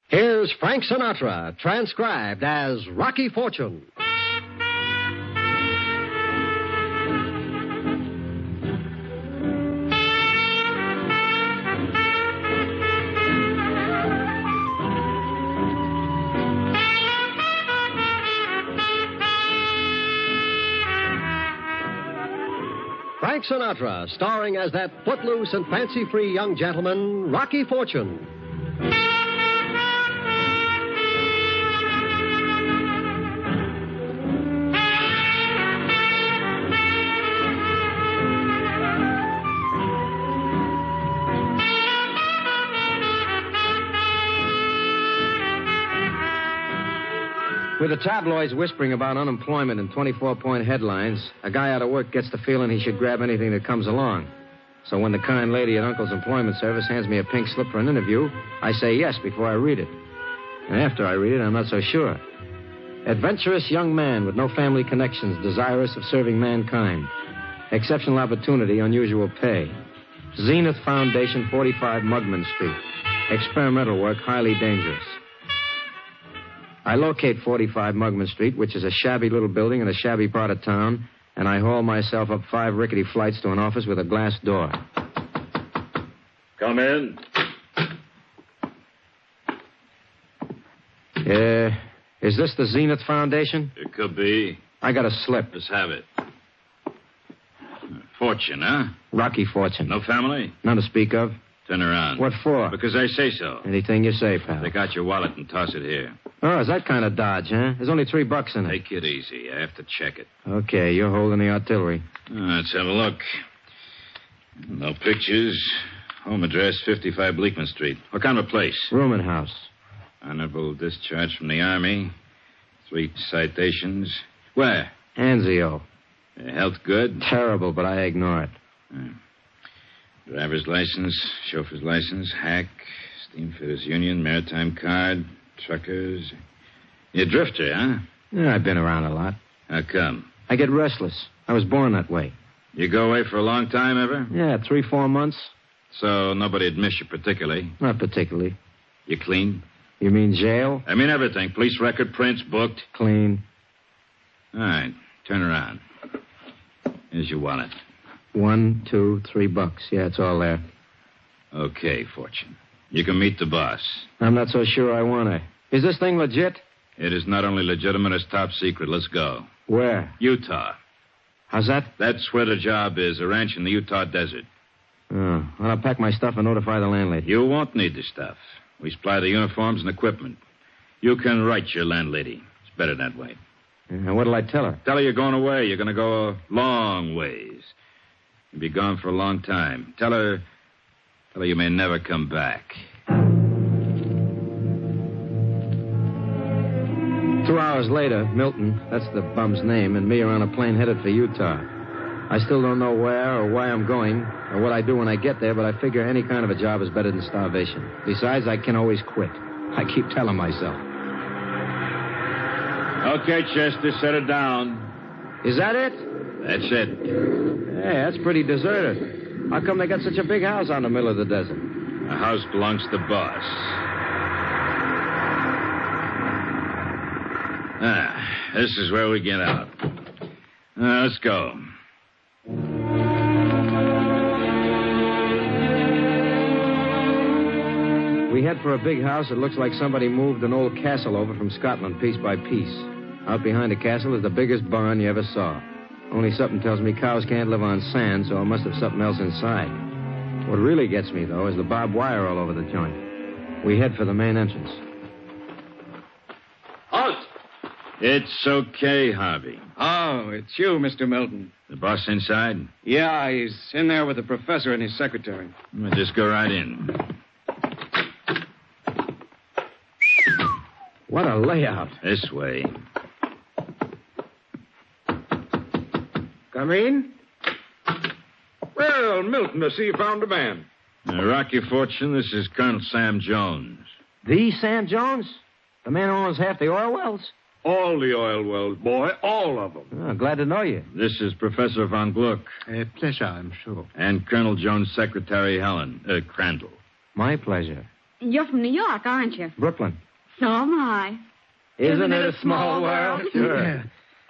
Here's Frank Sinatra, transcribed as Rocky Fortune. Frank Sinatra, starring as that footloose and fancy-free young gentleman, Rocky Fortune. With the tabloids whispering about unemployment and 24-point headlines, a guy out of work gets the feeling he should grab anything that comes along. So when the kind lady at Uncle's Employment Service hands me a pink slip for an interview, I say yes before I read it. And after I read it, I'm not so sure. Adventurous young man with no family connections, desirous of serving mankind. Exceptional opportunity, unusual pay. Zenith Foundation, 45 Mugman Street. Experimental work, highly dangerous. I locate 45 Mugman Street, which is a shabby little building in a shabby part of town, and I haul myself up 5 rickety flights to an office with a glass door. Come in. Is this the Zenith Foundation? It could be. I got a slip. Let's have it. Fortune, huh? Rocky Fortune. No family? None to speak of. Turn around. What for? Because I say so. Anything you say, pal. Take out your wallet and toss it here. Oh, is that kind of dodge, huh? There's only $3 in it. Take it easy. I have to check it. Okay, you're holding the artillery. Let's have a look. No pictures. Home address, 55 Bleakman Street. What kind of a place? Rooming house. Honorable discharge from the Army. 3 citations. Where? Anzio. Health good? Terrible, but I ignore it. Driver's license, chauffeur's license, hack, steamfitters union, maritime card, truckers. You're a drifter, huh? Yeah, I've been around a lot. How come? I get restless. I was born that way. You go away for a long time, ever? Yeah, 3-4 months. So nobody'd miss you particularly? Not particularly. You clean? You mean jail? I mean everything. Police record, prints, booked. Clean. All right. Turn around. Here's your wallet. 1, 2, $3. Yeah, it's all there. Okay, Fortune. You can meet the boss. I'm not so sure I want to. Is this thing legit? It is not only legitimate, it's top secret. Let's go. Where? Utah. How's that? That's where the job is, a ranch in the Utah desert. Oh, well, I'll pack my stuff and notify the landlady. You won't need the stuff. We supply the uniforms and equipment. You can write your landlady. It's better that way. And what'll I tell her? Tell her you're going away. You're going to go a long ways. You'll be gone for a long time. Tell her you may never come back. 2 hours later, Milton, that's the bum's name, and me are on a plane headed for Utah. I still don't know where or why I'm going or what I do when I get there, but I figure any kind of a job is better than starvation. Besides, I can always quit. I keep telling myself. Okay, Chester, set it down. Is that it? That's it. Hey, that's pretty deserted. How come they got such a big house out in the middle of the desert? The house belongs to the boss. This is where we get out. Let's go. We head for a big house that looks like somebody moved an old castle over from Scotland piece by piece. Out behind the castle is the biggest barn you ever saw. Only something tells me cows can't live on sand, so it must have something else inside. What really gets me, though, is the barbed wire all over the joint. We head for the main entrance. Halt! It's okay, Harvey. Oh, it's you, Mr. Milton. The boss inside? Yeah, he's in there with the professor and his secretary. We'll just go right in. What a layout. This way. Come in. Well, Milton, I see you found a man. Rocky Fortune, this is Colonel Sam Jones. The Sam Jones? The man who owns half the oil wells? All the oil wells, boy. All of them. Oh, glad to know you. This is Professor Von Gluck. A pleasure, I'm sure. And Colonel Jones' secretary, Crandall. My pleasure. You're from New York, aren't you? Brooklyn. So am I. Isn't it a small world? Sure. Yeah.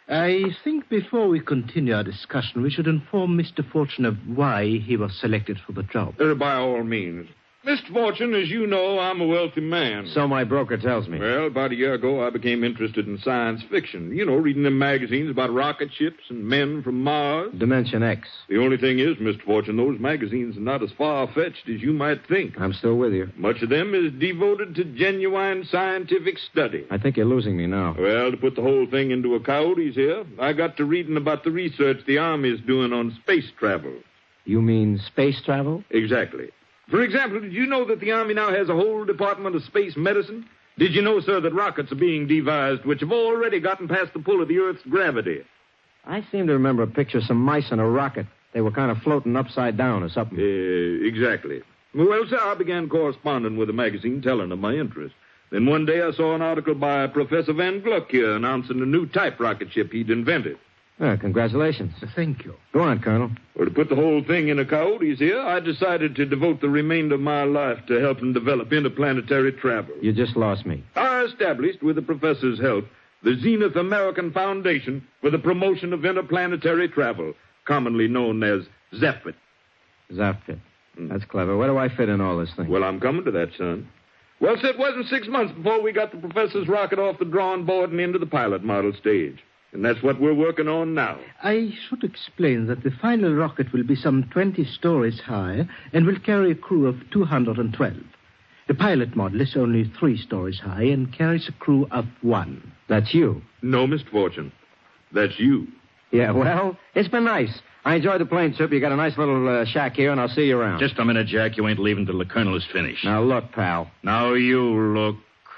I think before we continue our discussion, we should inform Mr. Fortune of why he was selected for the job. By all means. Mr. Fortune, as you know, I'm a wealthy man. So my broker tells me. Well, about a year ago, I became interested in science fiction. You know, reading them magazines about rocket ships and men from Mars. Dimension X. The only thing is, Mr. Fortune, those magazines are not as far-fetched as you might think. I'm still with you. Much of them is devoted to genuine scientific study. I think you're losing me now. Well, to put the whole thing into a coyotes here, I got to reading about the research the Army's doing on space travel. You mean space travel? Exactly. For example, did you know that the Army now has a whole department of space medicine? Did you know, sir, that rockets are being devised which have already gotten past the pull of the Earth's gravity? I seem to remember a picture of some mice in a rocket. They were kind of floating upside down or something. Exactly. Well, sir, I began corresponding with the magazine, telling them my interest. Then one day I saw an article by Professor Van Gluck here announcing a new type rocket ship he'd invented. Congratulations. Thank you. Go on, Colonel. Well, to put the whole thing in a coyotes here, I decided to devote the remainder of my life to helping develop interplanetary travel. You just lost me. I established, with the professor's help, the Zenith American Foundation for the Promotion of Interplanetary Travel, commonly known as ZEPFIT. Zapfit. That's clever. Where do I fit in all this thing? Well, I'm coming to that, son. Well, sir, it wasn't 6 months before we got the professor's rocket off the drawing board and into the pilot model stage. And that's what we're working on now. I should explain that the final rocket will be some 20 stories high and will carry a crew of 212. The pilot model is only 3 stories high and carries a crew of 1. That's you. No, Mr. Fortune. That's you. Yeah, well, it's been nice. I enjoyed the plane trip. You got a nice little shack here, and I'll see you around. Just a minute, Jack. You ain't leaving till the colonel is finished. Now, look, pal. Now you look.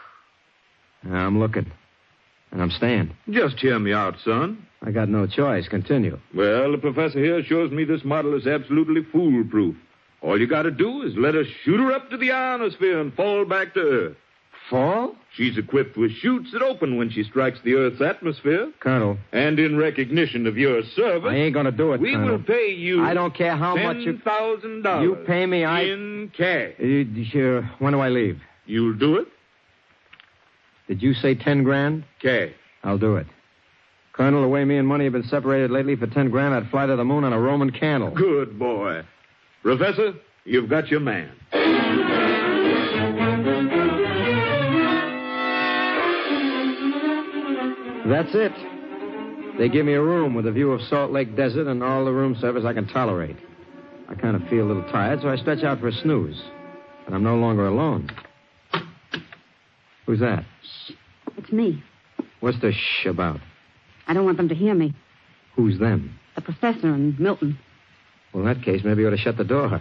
I'm looking. And I'm staying. Just hear me out, son. I got no choice. Continue. Well, the professor here shows me this model is absolutely foolproof. All you got to do is let us shoot her up to the ionosphere and fall back to Earth. Fall? She's equipped with chutes that open when she strikes the Earth's atmosphere. Colonel. And in recognition of your service... I ain't going to do it, we Colonel. will pay you... I don't care how much you... $10,000. You pay me, in cash. Sure. When do I leave? You'll do it? Did you say 10 grand? Cash. I'll do it. Colonel, the way me and money have been separated lately, for 10 grand, I'd fly to the moon on a Roman candle. Good boy. Professor, you've got your man. That's it. They give me a room with a view of Salt Lake Desert and all the room service I can tolerate. I kind of feel a little tired, so I stretch out for a snooze. But I'm no longer alone. Who's that? Shh. It's me. What's the shh about? I don't want them to hear me. Who's them? The professor and Milton. Well, in that case, maybe you ought to shut the door.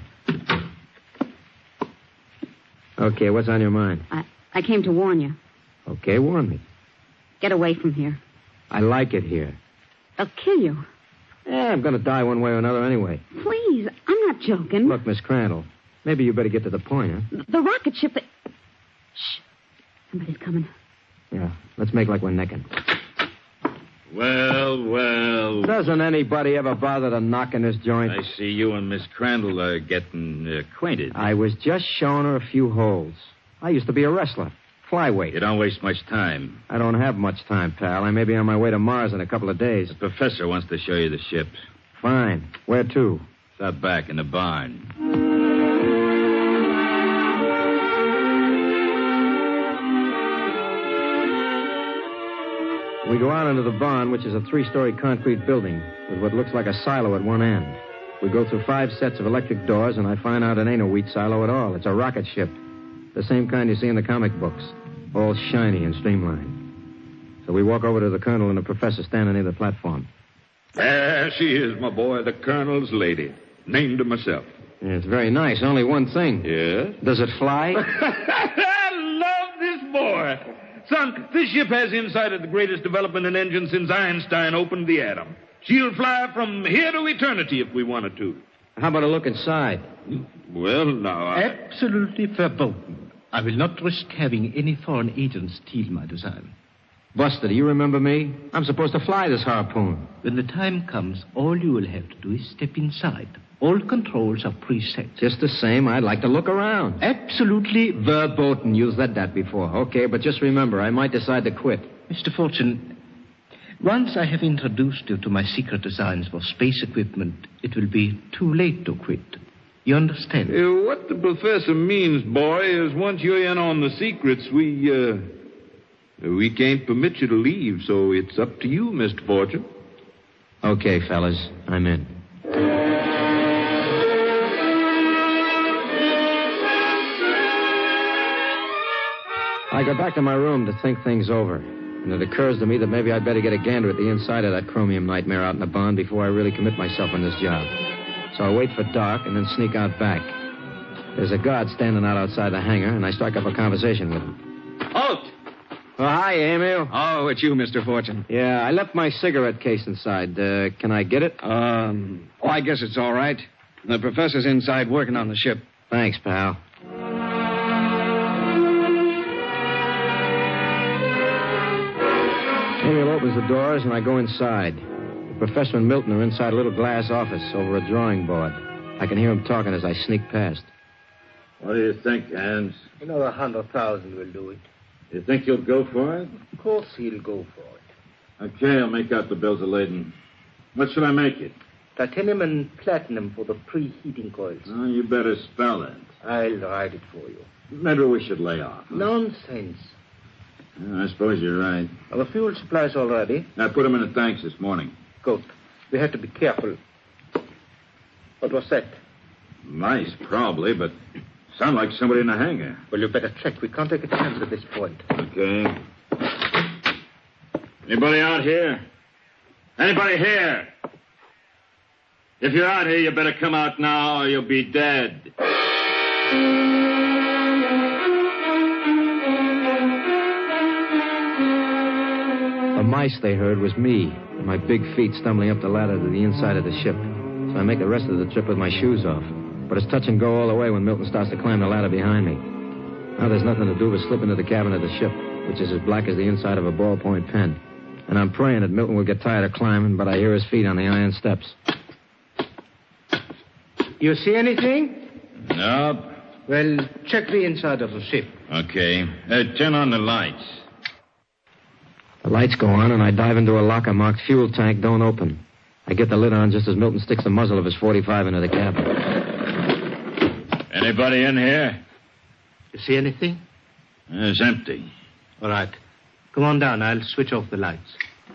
Okay, what's on your mind? I came to warn you. Okay, warn me. Get away from here. I like it here. They'll kill you. Yeah, I'm going to die one way or another anyway. Please, I'm not joking. Look, Miss Crandall, maybe you better get to the point, huh? The rocket ship that... Shh. Somebody's coming. Yeah, let's make like we're necking. Well. Doesn't anybody ever bother to knock in this joint? I see you and Miss Crandall are getting acquainted. I was just showing her a few holes. I used to be a wrestler. Flyweight. You don't waste much time. I don't have much time, pal. I may be on my way to Mars in a couple of days. The professor wants to show you the ship. Fine. Where to? It's out back in the barn. We go out into the barn, which is a 3-story concrete building with what looks like a silo at one end. We go through 5 sets of electric doors, and I find out it ain't a wheat silo at all. It's a rocket ship. The same kind you see in the comic books. All shiny and streamlined. So we walk over to the colonel and the professor standing near the platform. There she is, my boy, the colonel's lady. Named her myself. Yeah, it's very nice. Only one thing. Yes? Does it fly? I love this boy. Son, this ship has inside it the greatest development in engines since Einstein opened the atom. She'll fly from here to eternity if we wanted to. How about a look inside? Well, now, Absolutely verboten. I will not risk having any foreign agents steal my design. Buster, do you remember me? I'm supposed to fly this harpoon. When the time comes, all you will have to do is step inside. All controls are preset. Just the same, I'd like to look around. Absolutely. Verboten. You said that before. Okay, but just remember, I might decide to quit. Mr. Fortune, once I have introduced you to my secret designs for space equipment, it will be too late to quit. You understand? What the professor means, boy, is once you're in on the secrets, we can't permit you to leave, so it's up to you, Mr. Fortune. Okay, fellas, I'm in. I go back to my room to think things over. And it occurs to me that maybe I'd better get a gander at the inside of that chromium nightmare out in the barn before I really commit myself on this job. So I wait for dark and then sneak out back. There's a guard standing outside the hangar, and I strike up a conversation with him. Halt! Oh, hi, Emil. Oh, it's you, Mr. Fortune. Yeah, I left my cigarette case inside. Can I get it? I guess it's all right. The professor's inside working on the ship. Thanks, pal. Emil opens the doors, and I go inside. The professor and Milton are inside a little glass office over a drawing board. I can hear them talking as I sneak past. What do you think, Hans? 100,000 will do it. You think he'll go for it? Of course he'll go for it. Okay, I'll make out the bills of lading. What should I make it? Titanium and platinum for the preheating coils. Oh, you better spell it. I'll write it for you. Maybe we should lay off. Huh? Nonsense. I suppose you're right. Are the fuel supplies all ready? I put them in the tanks this morning. Good. We have to be careful. What was that? Mice, probably, but sound like somebody in the hangar. Well, you better check. We can't take a chance at this point. Okay. Anybody out here? Anybody here? If you're out here, you better come out now or you'll be dead. The mice they heard was me, and my big feet stumbling up the ladder to the inside of the ship. So I make the rest of the trip with my shoes off. But it's touch and go all the way when Milton starts to climb the ladder behind me. Now there's nothing to do but slip into the cabin of the ship, which is as black as the inside of a ballpoint pen. And I'm praying that Milton will get tired of climbing, but I hear his feet on the iron steps. You see anything? Nope. Well, check the inside of the ship. Okay. Turn on the lights. The lights go on, and I dive into a locker marked fuel tank, don't open. I get the lid on just as Milton sticks the muzzle of his .45 into the cabin. Anybody in here? You see anything? It's empty. All right. Come on down. I'll switch off the lights.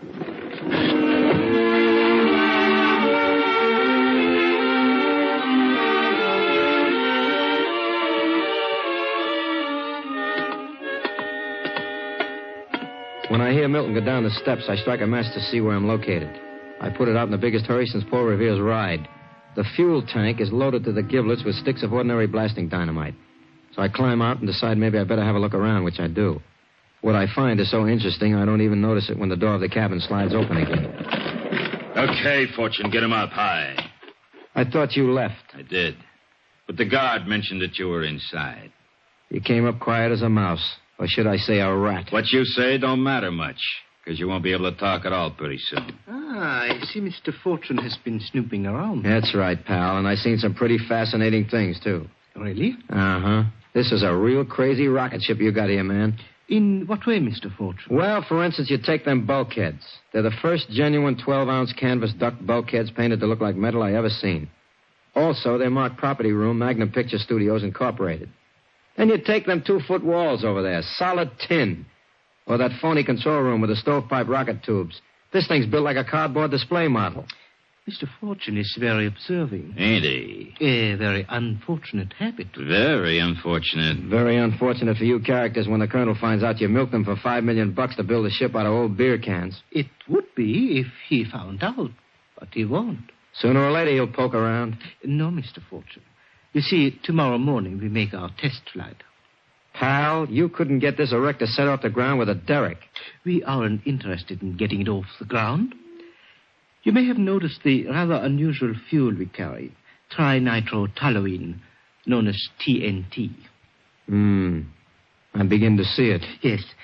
When I hear Milton go down the steps, I strike a match to see where I'm located. I put it out in the biggest hurry since Paul Revere's ride. The fuel tank is loaded to the giblets with sticks of ordinary blasting dynamite. So I climb out and decide maybe I better have a look around, which I do. What I find is so interesting, I don't even notice it when the door of the cabin slides open again. Okay, Fortune, get him up high. I thought you left. I did. But the guard mentioned that you were inside. You came up quiet as a mouse. Or should I say a rat? What you say don't matter much, because you won't be able to talk at all pretty soon. I see Mr. Fortune has been snooping around. That's right, pal, and I've seen some pretty fascinating things, too. Really? Uh-huh. This is a real crazy rocket ship you got here, man. In what way, Mr. Fortune? Well, for instance, you take them bulkheads. They're the first genuine 12-ounce canvas duck bulkheads painted to look like metal I ever seen. Also, they're marked Property Room, Magnum Picture Studios, Incorporated. Then you take them 2-foot walls over there, solid tin. Or that phony control room with the stovepipe rocket tubes. This thing's built like a cardboard display model. Mr. Fortune is very observing. Ain't he? A very unfortunate habit. Very unfortunate. Very unfortunate for you characters when the colonel finds out you milked them for $5 million to build a ship out of old beer cans. It would be if he found out, but he won't. Sooner or later he'll poke around. No, Mr. Fortune. You see, tomorrow morning we make our test flight. Pal, you couldn't get this erector set off the ground with a derrick. We aren't interested in getting it off the ground. You may have noticed the rather unusual fuel we carry, trinitrotoluene, known as TNT. I begin to see it. Yes.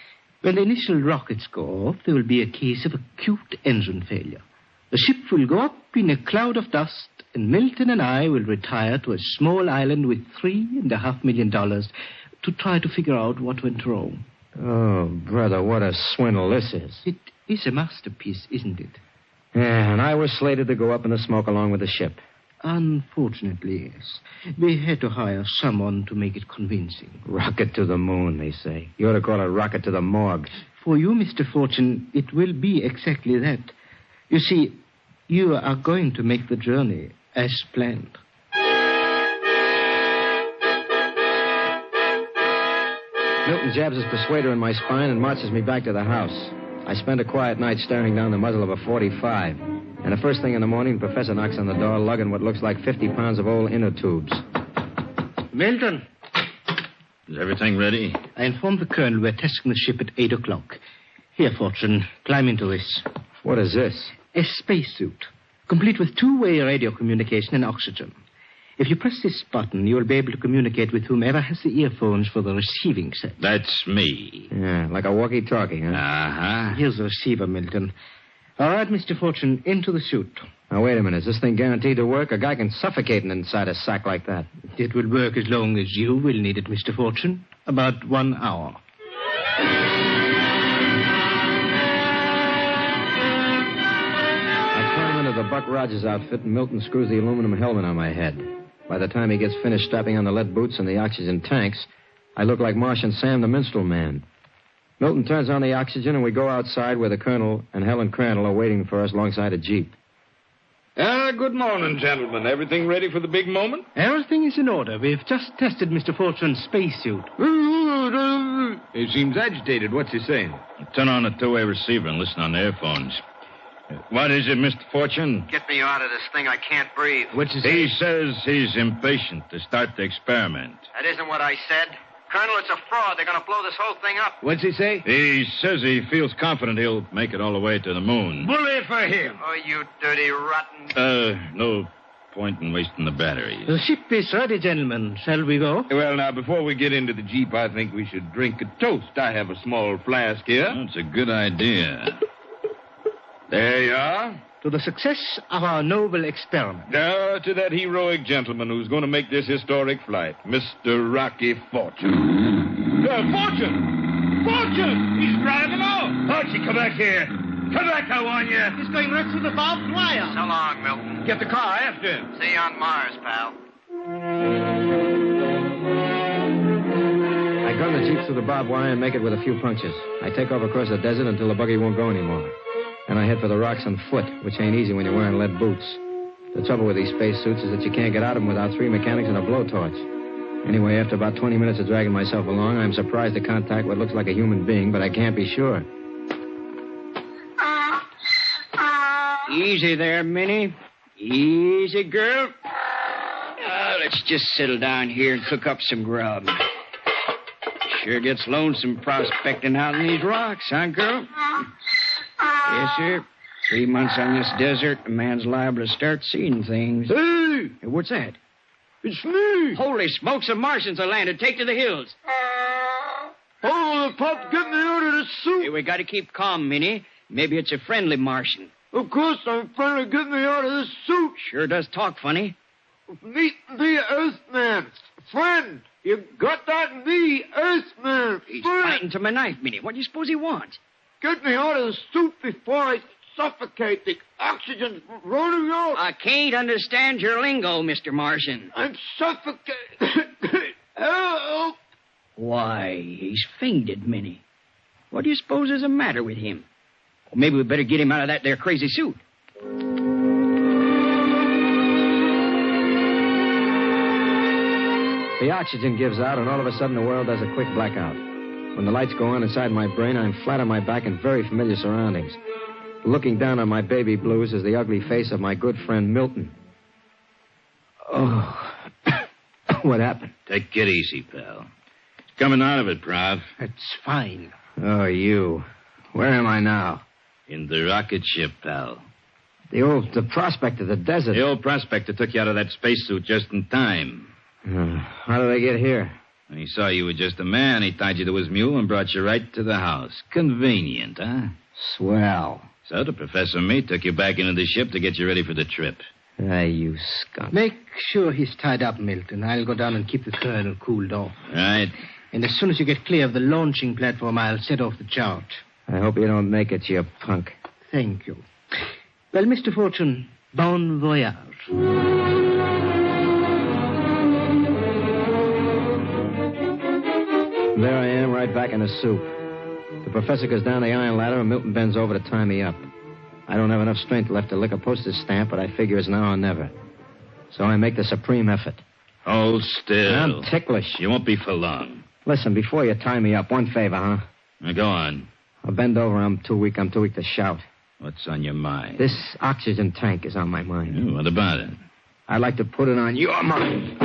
When the initial rockets go off, there will be a case of acute engine failure. The ship will go up in a cloud of dust, and Milton and I will retire to a small island with $3.5 million to try to figure out what went wrong. Oh, brother, what a swindle this is. It is a masterpiece, isn't it? Yeah, and I was slated to go up in the smoke along with the ship. Unfortunately, yes. We had to hire someone to make it convincing. Rocket to the moon, they say. You ought to call it rocket to the morgue. For you, Mr. Fortune, it will be exactly that. You see, you are going to make the journey as planned. Milton jabs his persuader in my spine and marches me back to the house. I spend a quiet night staring down the muzzle of a .45. And the first thing in the morning, the professor knocks on the door, lugging what looks like 50 pounds of old inner tubes. Milton. Is everything ready? I informed the colonel we're testing the ship at 8 o'clock. Here, Fortune, climb into this. What is this? A spacesuit, complete with two-way radio communication and oxygen. If you press this button, you'll be able to communicate with whomever has the earphones for the receiving set. That's me. Yeah, like a walkie-talkie, huh? Uh-huh. Here's the receiver, Milton. All right, Mr. Fortune, into the suit. Now, wait a minute. Is this thing guaranteed to work? A guy can suffocate inside a sack like that. It will work as long as you will need it, Mr. Fortune. About 1 hour. I climb into the Buck Rogers outfit, and Milton screws the aluminum helmet on my head. By the time he gets finished strapping on the lead boots and the oxygen tanks, I look like Martian Sam the Minstrel Man. Milton turns on the oxygen, and we go outside where the colonel and Helen Crandall are waiting for us alongside a jeep. Good morning, gentlemen. Everything ready for the big moment? Everything is in order. We've just tested Mr. Fortune's spacesuit. He seems agitated. What's he saying? Turn on the two-way receiver and listen on the earphones. What is it, Mr. Fortune? Get me out of this thing. I can't breathe. What's his He says he's impatient to start the experiment. That isn't what I said. Colonel, it's a fraud. They're going to blow this whole thing up. What's he say? He says he feels confident he'll make it all the way to the moon. Bully for him. Oh, you dirty rotten... No point in wasting the batteries. The ship is ready, gentlemen. Shall we go? Well, now, before we get into the Jeep, I think we should drink a toast. I have a small flask here. That's a good idea. There you are. To the success of our noble experiment. To that heroic gentleman who's going to make this historic flight, Mr. Rocky Fortune. Fortune! Fortune! He's driving off. Archie, come back here. Come back, I warn you. He's going right through the barbed wire. So long, Milton. Get the car after him. See you on Mars, pal. I gun the Jeep through the barbed wire and make it with a few punctures. I take off across the desert until the buggy won't go anymore. And I head for the rocks on foot, which ain't easy when you're wearing lead boots. The trouble with these spacesuits is that you can't get out of them without 3 mechanics and a blowtorch. Anyway, after about 20 minutes of dragging myself along, I'm surprised to contact what looks like a human being, but I can't be sure. Easy there, Minnie. Easy, girl. Let's just settle down here and cook up some grub. Sure gets lonesome prospecting out in these rocks, huh, girl? Yes, sir. 3 months on this desert, a man's liable to start seeing things. Hey! What's that? It's me. Holy smokes, the Martians have landed. Take to the hills. Oh, the pup, get me out of this suit. Hey, we got to keep calm, Minnie. Maybe it's a friendly Martian. Of course, I'm friendly. Get me out of this suit. Sure does talk funny. Meet the Earthman. Friend. You got that? The Earthman. He's Friend. fighting to my knife, Minnie. What do you suppose he wants? Get me out of the suit before I suffocate. The oxygen's running out. I can't understand your lingo, Mr. Martian. I'm suffocating. Help! Why, he's fainted, Minnie. What do you suppose is the matter with him? Well, maybe we better get him out of that there crazy suit. The oxygen gives out, and all of a sudden the world does a quick blackout. When the lights go on inside my brain, I'm flat on my back in very familiar surroundings. Looking down on my baby blues is the ugly face of my good friend Milton. Oh, what happened? Take it easy, pal. Coming out of it, Prav. That's fine. Oh, you. Where am I now? In the rocket ship, pal. The prospect of the desert. The old prospector took you out of that spacesuit just in time. How did I get here? When he saw you were just a man, he tied you to his mule and brought you right to the house. Convenient, huh? Swell. So the professor and me took you back into the ship to get you ready for the trip. Hey, you skunk. Make sure he's tied up, Milton. I'll go down and keep the colonel cooled off. Right. And as soon as you get clear of the launching platform, I'll set off the charge. I hope you don't make it, you punk. Thank you. Well, Mr. Fortune, bon voyage. There I am, right back in the soup. The professor goes down the iron ladder and Milton bends over to tie me up. I don't have enough strength left to lick a postage stamp, but I figure it's now or never. So I make the supreme effort. Hold still. I'm ticklish. You won't be for long. Listen, before you tie me up, one favor, huh? Now, go on. I'll bend over. I'm too weak to shout. What's on your mind? This oxygen tank is on my mind. What about it? I'd like to put it on your mind.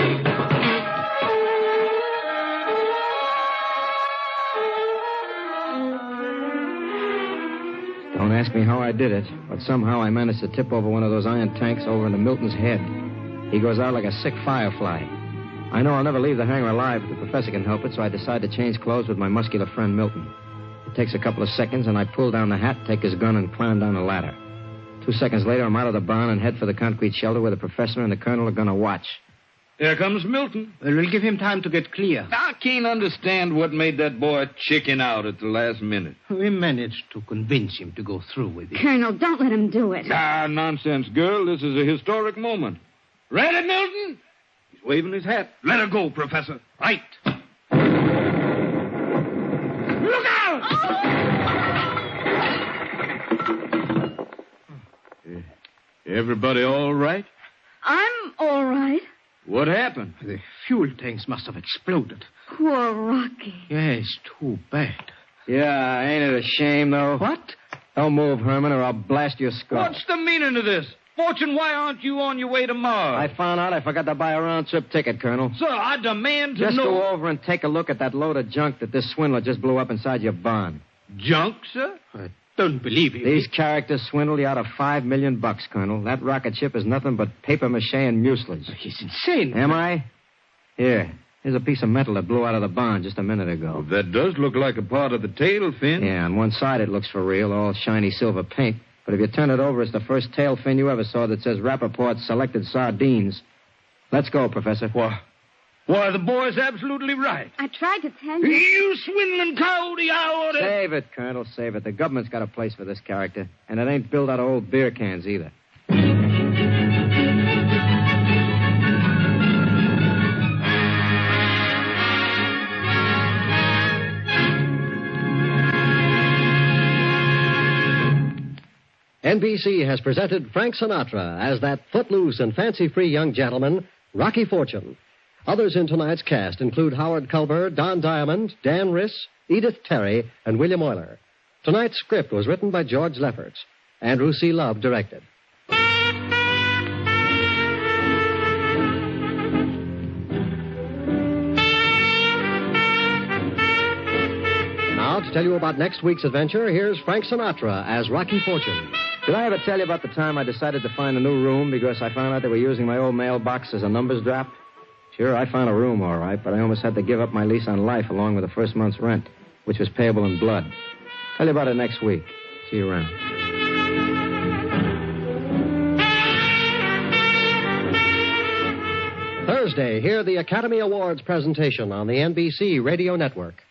Don't ask me how I did it, but somehow I managed to tip over one of those iron tanks over into Milton's head. He goes out like a sick firefly. I know I'll never leave the hangar alive if the professor can help it, so I decide to change clothes with my muscular friend Milton. It takes a couple of seconds, and I pull down the hat, take his gun, and climb down the ladder. 2 seconds later, I'm out of the barn and head for the concrete shelter where the professor and the colonel are going to watch. Here comes Milton. Well, we'll give him time to get clear. I can't understand what made that boy chicken out at the last minute. We managed to convince him to go through with it. Colonel, don't let him do it. Ah, nonsense, girl. This is a historic moment. Ready, Milton? He's waving his hat. Let her go, Professor. Right. Look out! Everybody all right? I'm all right. What happened? The fuel tanks must have exploded. Poor Rocky. Yes, too bad. Yeah, ain't it a shame, though? What? Don't move, Herman, or I'll blast your skull. What's the meaning of this? Fortune, why aren't you on your way to Mars? I found out I forgot to buy a round-trip ticket, Colonel. Sir, I demand to Just know... go over and take a look at that load of junk that this swindler just blew up inside your barn. Junk, sir? I don't believe you. These characters swindled you out of $5 million, Colonel. That rocket ship is nothing but paper mache and mucilage. He's insane. Am I? Here. Here's a piece of metal that blew out of the barn just a minute ago. Well, that does look like a part of the tail fin. Yeah, on one side it looks for real, all shiny silver paint. But if you turn it over, it's the first tail fin you ever saw that says Rappaport selected sardines. Let's go, Professor. Why, the boy's absolutely right. I tried to tell you. You swindling coyote, I oughta... Save it, Colonel, save it. The government's got a place for this character. And it ain't built out of old beer cans either. NBC has presented Frank Sinatra as that footloose and fancy-free young gentleman, Rocky Fortune. Others in tonight's cast include Howard Culber, Don Diamond, Dan Riss, Edith Terry, and William Euler. Tonight's script was written by George Lefferts. Andrew C. Love directed. Now, to tell you about next week's adventure, here's Frank Sinatra as Rocky Fortune. Did I ever tell you about the time I decided to find a new room because I found out they were using my old mailbox as a numbers drop? Sure, I found a room, all right, but I almost had to give up my lease on life along with the first month's rent, which was payable in blood. Tell you about it next week. See you around. Thursday, hear the Academy Awards presentation on the NBC Radio Network.